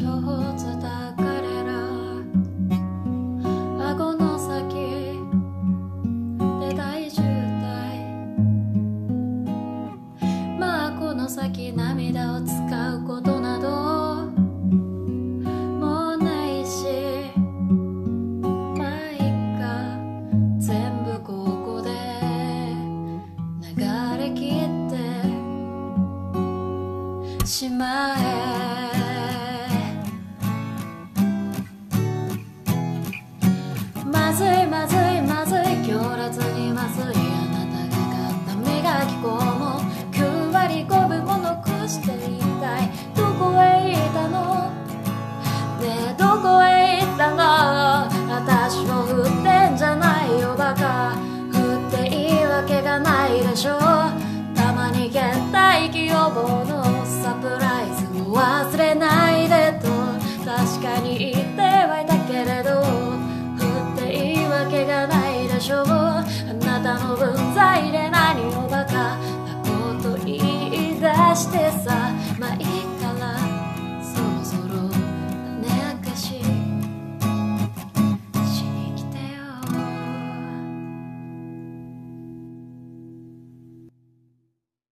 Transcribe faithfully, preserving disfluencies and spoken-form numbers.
上手だ彼ら顎の先で大渋滞まあこの先涙を使うことなどもうないしまあいっか全部ここで流れ切ってしまえまずいまずいまずい強烈にまずいあなたが買った磨き粉もきゅうわりごぶんも残していたいどこへ行ったのねえどこへ行ったの私を振ってんじゃないよバカ振っていいわけがないでしょたまに倦怠期予防のサプライズを忘れないでと確かに言ってはいたけれどわけがないでしょうあなたの分際で何をバカなこと言い出してさ